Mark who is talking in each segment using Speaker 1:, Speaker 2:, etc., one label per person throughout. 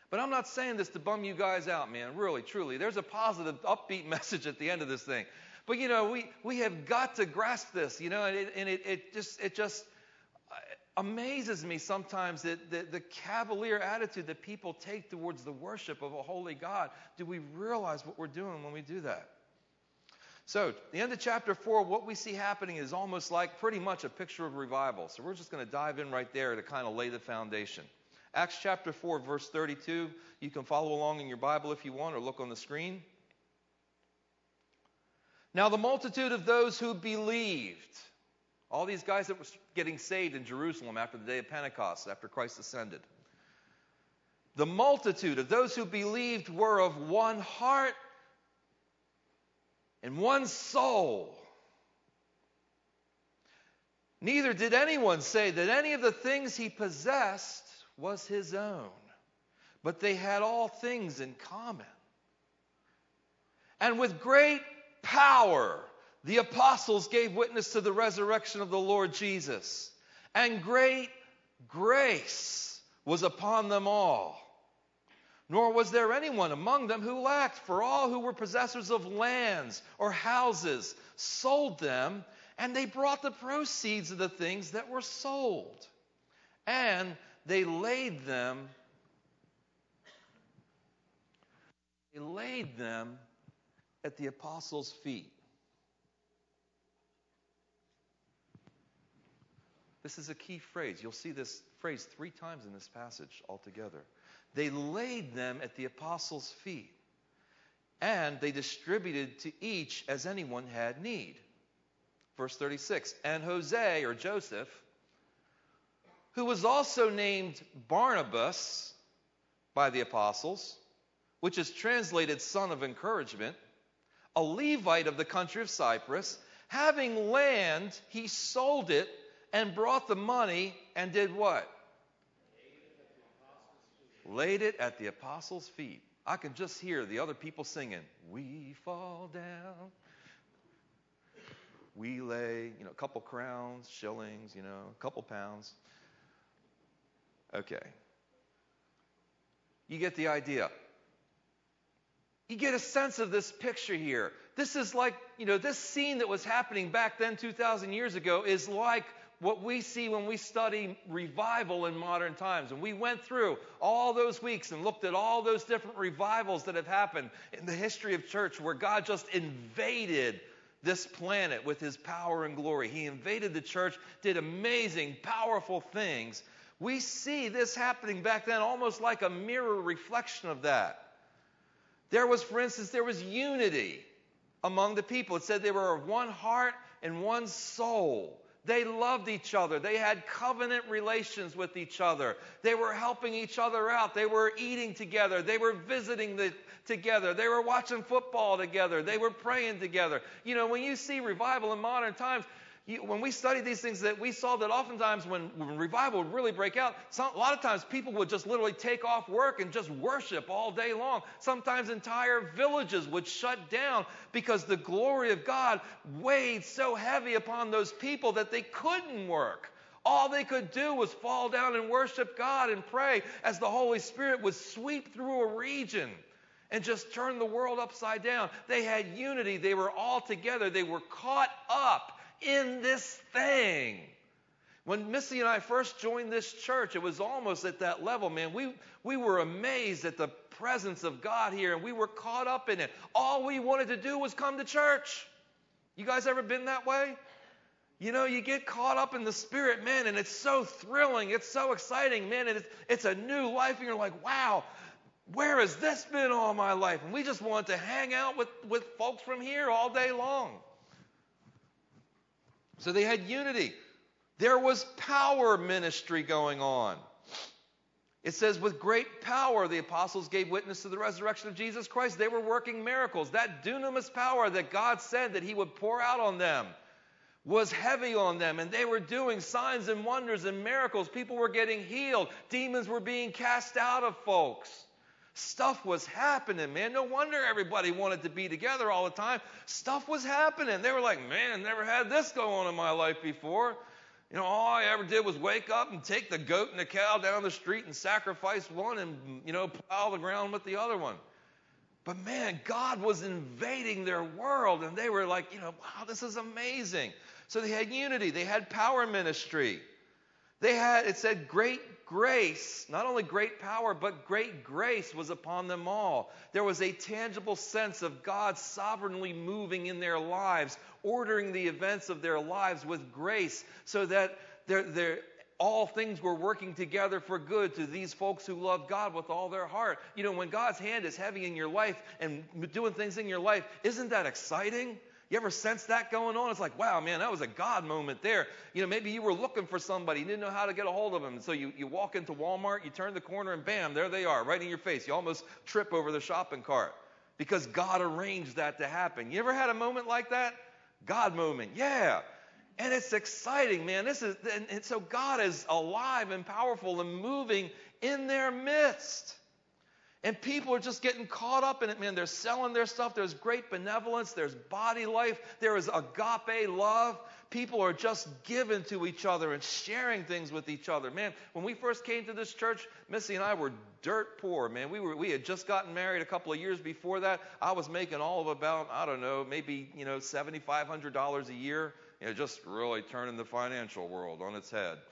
Speaker 1: But I'm not saying this to bum you guys out, man. Really, truly. There's a positive, upbeat message at the end of this thing. But, we have got to grasp this, and it just amazes me sometimes that the cavalier attitude that people take towards the worship of a holy God. Do we realize what we're doing when we do that? So, the end of chapter 4, what we see happening is almost like pretty much a picture of revival. So we're just going to dive in right there to kind of lay the foundation. Acts chapter 4, verse 32. You can follow along in your Bible if you want, or look on the screen. Now the multitude of those who believed, all these guys that were getting saved in Jerusalem after the day of Pentecost, after Christ ascended. The multitude of those who believed were of one heart and one soul. Neither did anyone say that any of the things he possessed was his own, but they had all things in common. And with great power, the apostles gave witness to the resurrection of the Lord Jesus, and great grace was upon them all. Nor was there anyone among them who lacked, for all who were possessors of lands or houses sold them, and they brought the proceeds of the things that were sold, and they laid them at the apostles' feet. This is a key phrase. You'll see this phrase 3 times in this passage altogether. They laid them at the apostles' feet, and they distributed to each as anyone had need. Verse 36, and Jose, or Joseph, who was also named Barnabas by the apostles, which is translated son of encouragement, a Levite of the country of Cyprus, having land, he sold it and brought the money and did what? Laid it at the apostles' feet. I can just hear the other people singing, we fall down, we lay, a couple crowns, shillings, a couple pounds. Okay. You get the idea. You get a sense of this picture here. This is like, this scene that was happening back then 2,000 years ago is like what we see when we study revival in modern times. And we went through all those weeks and looked at all those different revivals that have happened in the history of church where God just invaded this planet with his power and glory. He invaded the church, did amazing, powerful things. We see this happening back then almost like a mirror reflection of that. There was, for instance, unity among the people. It said they were of one heart and one soul. They loved each other. They had covenant relations with each other. They were helping each other out. They were eating together. They were visiting together. They were watching football together. They were praying together. When you see revival in modern times, when we studied these things, that we saw that oftentimes when revival would really break out, a lot of times people would just literally take off work and just worship all day long. Sometimes entire villages would shut down because the glory of God weighed so heavy upon those people that they couldn't work. All they could do was fall down and worship God and pray as the Holy Spirit would sweep through a region and just turn the world upside down. They had unity. They were all together. They were caught up in this thing. When Missy and I first joined this church, it was almost at that level, man. We were amazed at the presence of God here, and we were caught up in it. All we wanted to do was come to church. You guys ever been that way? You get caught up in the Spirit, man, and it's so thrilling. It's so exciting, man. And it's a new life, and you're like, wow, where has this been all my life? And we just want to hang out with folks from here all day long. So they had unity. There was power ministry going on. It says, with great power, the apostles gave witness to the resurrection of Jesus Christ. They were working miracles. That dunamis power that God said that he would pour out on them was heavy on them. And they were doing signs and wonders and miracles. People were getting healed. Demons were being cast out of folks. Stuff was happening, man. No wonder everybody wanted to be together all the time. Stuff was happening. They were like, man, never had this go on in my life before. All I ever did was wake up and take the goat and the cow down the street and sacrifice one and, plow the ground with the other one. But man, God was invading their world, and they were like, wow, this is amazing. So they had unity. They had power ministry. It said great grace, not only great power, but great grace was upon them all. There was a tangible sense of God sovereignly moving in their lives, ordering the events of their lives with grace, so that all things were working together for good to these folks who love God with all their heart. When God's hand is heavy in your life and doing things in your life, isn't that exciting? You ever sense that going on? It's like, wow, man, that was a God moment there. Maybe you were looking for somebody. You didn't know how to get a hold of them. And so you walk into Walmart, you turn the corner, and bam, there they are, right in your face. You almost trip over the shopping cart because God arranged that to happen. You ever had a moment like that? God moment, yeah. And it's exciting, man. And so God is alive and powerful and moving in their midst. And people are just getting caught up in it, man. They're selling their stuff. There's great benevolence. There's body life. There is agape love. People are just giving to each other and sharing things with each other. Man, when we first came to this church, Missy and I were dirt poor, man. We had just gotten married a couple of years before that. I was making all of about, I don't know, maybe, $7,500 a year. Just really turning the financial world on its head.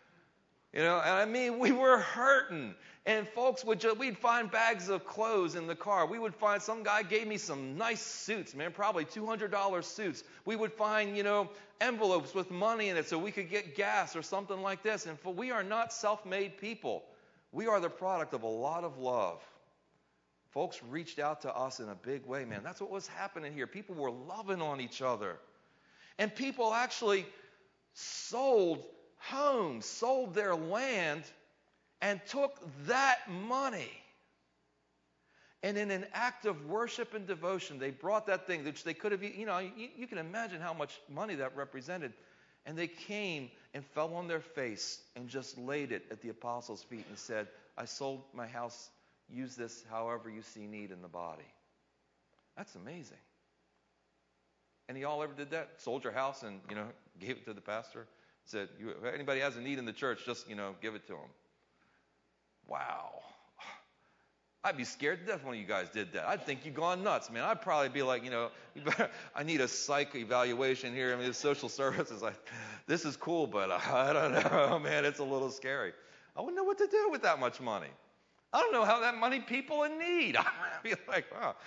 Speaker 1: We were hurting. And folks we'd find bags of clothes in the car. We would find, some guy gave me some nice suits, man, probably $200 suits. We would find, envelopes with money in it so we could get gas or something like this. And we are not self-made people. We are the product of a lot of love. Folks reached out to us in a big way, man. That's what was happening here. People were loving on each other. And people actually sold homes, sold their land, and took that money. And in an act of worship and devotion, they brought that thing, which they could have, you can imagine how much money that represented. And they came and fell on their face and just laid it at the apostles' feet and said, I sold my house, use this however you see need in the body. That's amazing. Any of y'all ever did that? Sold your house and, gave it to the pastor? Said, if anybody has a need in the church, just, give it to them. Wow. I'd be scared to death when you guys did that. I'd think you'd gone nuts, man. I'd probably be like, I need a psych evaluation here. The social services, this is cool, but I don't know, man. It's a little scary. I wouldn't know what to do with that much money. I don't know how that many people in need. I'd be like,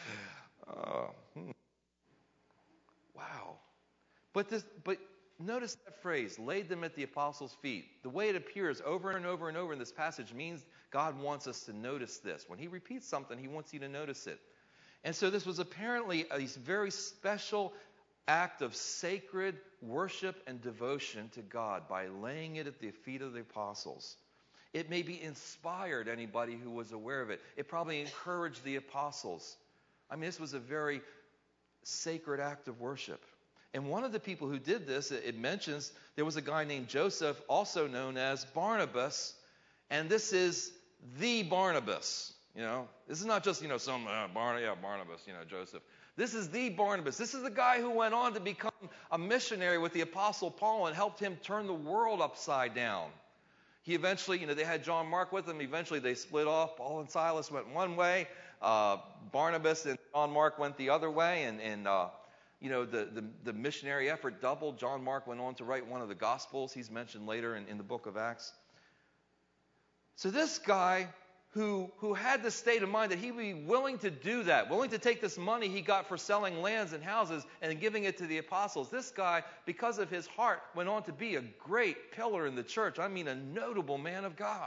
Speaker 1: wow. But notice that phrase, laid them at the apostles' feet. The way it appears over and over and over in this passage means God wants us to notice this. When he repeats something, he wants you to notice it. And so this was apparently a very special act of sacred worship and devotion to God by laying it at the feet of the apostles. It maybe inspired anybody who was aware of it. It probably encouraged the apostles. This was a very sacred act of worship. And one of the people who did this, it mentions there was a guy named Joseph, also known as Barnabas, and this is the Barnabas. This is not just some Barnabas, Joseph. This is the Barnabas. This is the guy who went on to become a missionary with the Apostle Paul and helped him turn the world upside down. He eventually, they had John Mark with him. Eventually they split off. Paul and Silas went one way. Barnabas and John Mark went the other way, and the missionary effort doubled. John Mark went on to write one of the Gospels. He's mentioned later in the book of Acts. So this guy who had the state of mind that he would be willing to do that, willing to take this money he got for selling lands and houses and giving it to the apostles, this guy, because of his heart, went on to be a great pillar in the church. A notable man of God.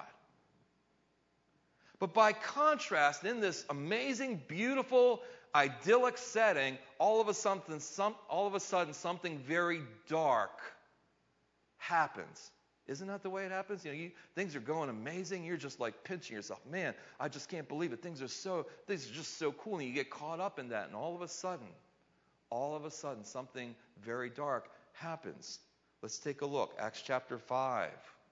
Speaker 1: But by contrast, in this amazing, beautiful, idyllic setting, all of a sudden something very dark happens. Isn't that the way it happens? Things are going amazing. You're just like pinching yourself. Man, I just can't believe it. Things are just so cool. And you get caught up in that. And all of a sudden, something very dark happens. Let's take a look. Acts chapter 5.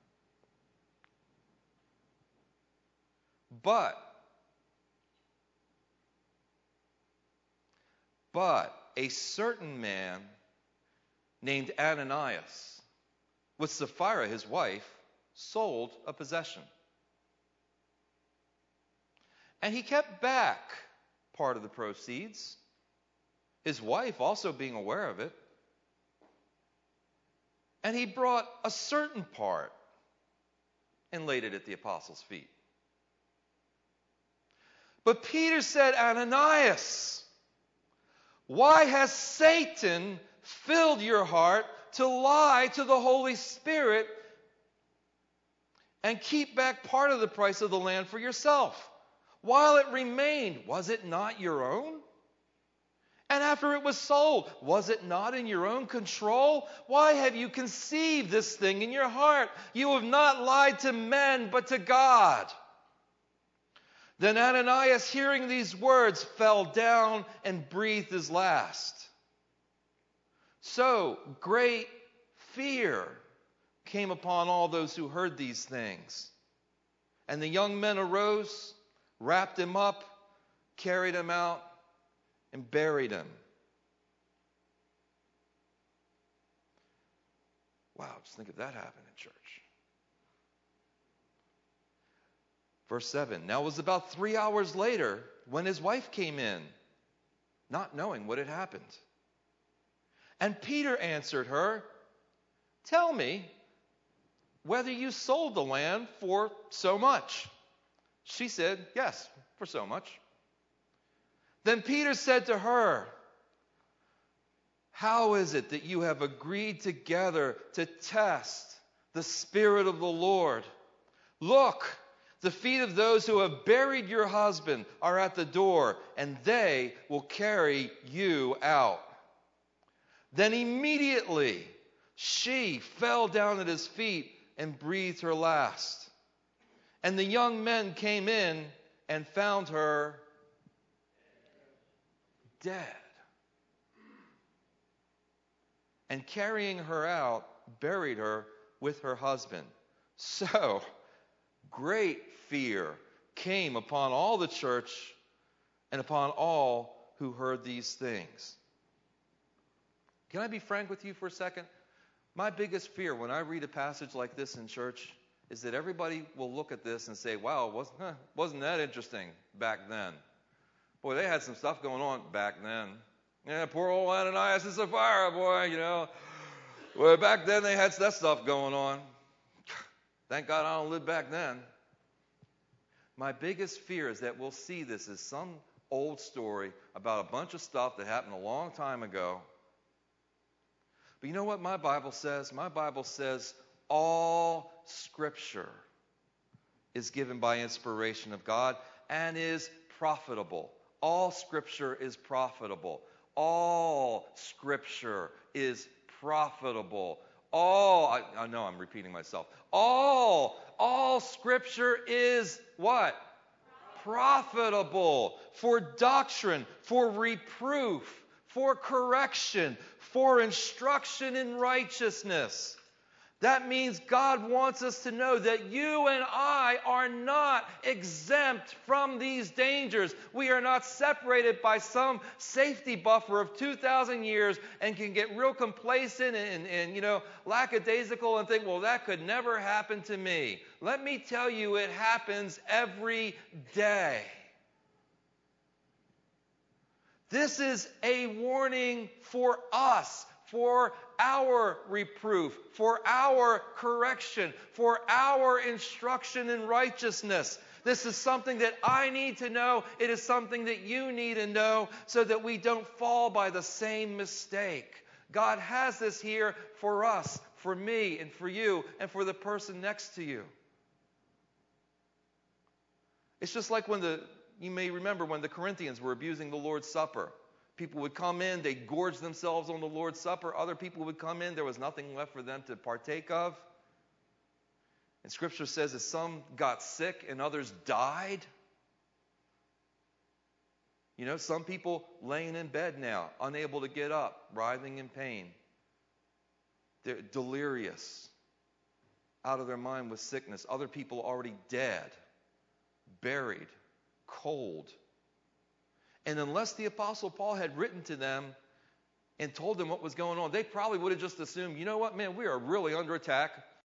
Speaker 1: But a certain man named Ananias with Sapphira, his wife, sold a possession. And he kept back part of the proceeds, his wife also being aware of it. And he brought a certain part and laid it at the apostles' feet. But Peter said, Ananias, why has Satan filled your heart to lie to the Holy Spirit and keep back part of the price of the land for yourself? While it remained, was it not your own? And after it was sold, was it not in your own control? Why have you conceived this thing in your heart? You have not lied to men, but to God. Then Ananias, hearing these words, fell down and breathed his last. So great fear came upon all those who heard these things. And the young men arose, wrapped him up, carried him out, and buried him. Wow, just think if that happened in church. Verse 7, now it was about 3 hours later when his wife came in, not knowing what had happened. And Peter answered her, tell me whether you sold the land for so much. She said, yes, for so much. Then Peter said to her, how is it that you have agreed together to test the Spirit of the Lord? Look, the feet of those who have buried your husband are at the door, and they will carry you out. Then immediately she fell down at his feet and breathed her last. And the young men came in and found her dead. And carrying her out, buried her with her husband. So great fear came upon all the church and upon all who heard these things. Can I be frank with you for a second? My biggest fear when I read a passage like this in church is that everybody will look at this and say, wow, wasn't that interesting back then? Boy, they had some stuff going on back then. Yeah, poor old Ananias and Sapphira, boy, you know. Well, back then they had that stuff going on. Thank God I don't live back then. My biggest fear is that we'll see this as some old story about a bunch of stuff that happened a long time ago. But you know what my Bible says? My Bible says all Scripture is given by inspiration of God and is profitable. All Scripture is profitable. All Scripture is profitable. I know I'm repeating myself. All Scripture is what? Profitable for doctrine, for reproof, for correction, for instruction in righteousness. That means God wants us to know that you and I are not exempt from these dangers. We are not separated by some safety buffer of 2,000 years and can get real complacent and lackadaisical and think, well, that could never happen to me. Let me tell you, it happens every day. This is a warning for us, for our reproof, for our correction, for our instruction in righteousness. This is something that I need to know. It is something that you need to know so that we don't fall by the same mistake. God has this here for us, for me, and for you, and for the person next to you. It's just like you may remember when the Corinthians were abusing the Lord's Supper. People would come in, they'd gorge themselves on the Lord's Supper. Other people would come in, there was nothing left for them to partake of. And Scripture says that some got sick and others died. You know, some people laying in bed now, unable to get up, writhing in pain. They're delirious, out of their mind with sickness. Other people already dead, buried, cold. And unless the Apostle Paul had written to them and told them what was going on, they probably would have just assumed, you know what, man, we are really under attack.